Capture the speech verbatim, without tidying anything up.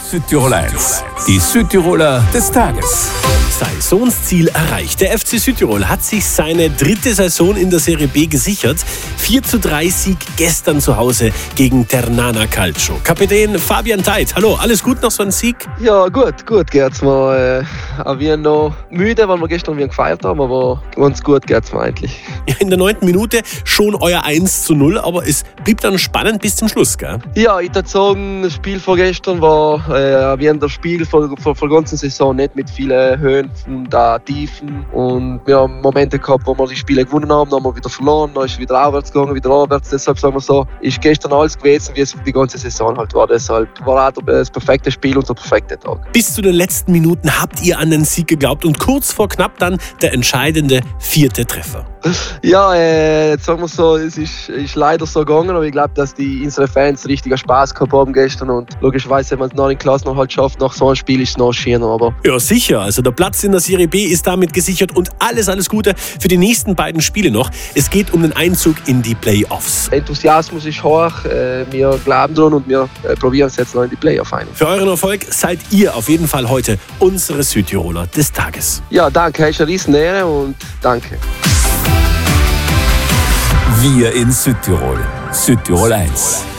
Südtirol eins, die Südtiroler des Tages. Saisonsziel erreicht. Der F C Südtirol hat sich seine dritte Saison in der Serie B gesichert. vier zu drei Sieg gestern zu Hause gegen Ternana Calcio. Kapitän Fabian Theidt, hallo, alles gut nach so einem Sieg? Ja, gut, gut geht's mir. Äh, wir sind noch müde, weil wir gestern wieder gefeiert haben, aber ganz gut geht's mir eigentlich. In der neunten Minute schon euer eins zu null, aber es blieb dann spannend bis zum Schluss, gell? Ja, ich würde sagen, das Spiel von gestern war äh, wie ein das Spiel von, von, von der ganzen Saison, nicht mit vielen Höhen und äh, Tiefen. Und wir haben Momente gehabt, wo wir die Spiele gewonnen haben, dann haben wir wieder verloren, dann ist es wieder aufwärts gegangen, wieder aufwärts. Deshalb sagen wir so, ist gestern alles gewesen, wie es die ganze Saison halt war. Deshalb war auch das perfekte Spiel und der perfekte Tag. Bis zu den letzten Minuten habt ihr an den Sieg geglaubt und kurz vor knapp dann der entscheidende vierte Treffer. Ja, äh, jetzt sagen wir so, es ist, ist leider so gegangen, aber ich glaube, dass die unsere Fans richtiger Spaß gehabt haben gestern und logischerweise, wenn man es nach den Klassen noch halt schafft, nach so einem Spiel ist es noch schöner. Aber ja, sicher. Also der Platz in der Serie B ist damit gesichert und alles, alles Gute für die nächsten beiden Spiele noch. Es geht um den Einzug in die Playoffs. Enthusiasmus ist hoch, äh, wir glauben dran und wir äh, probieren es jetzt noch in die Playoffs ein. Für euren Erfolg seid ihr auf jeden Fall heute unsere Südtiroler des Tages. Ja, danke, es ist eine riesen Ehre und danke. Wir in Südtirol. Südtirol eins.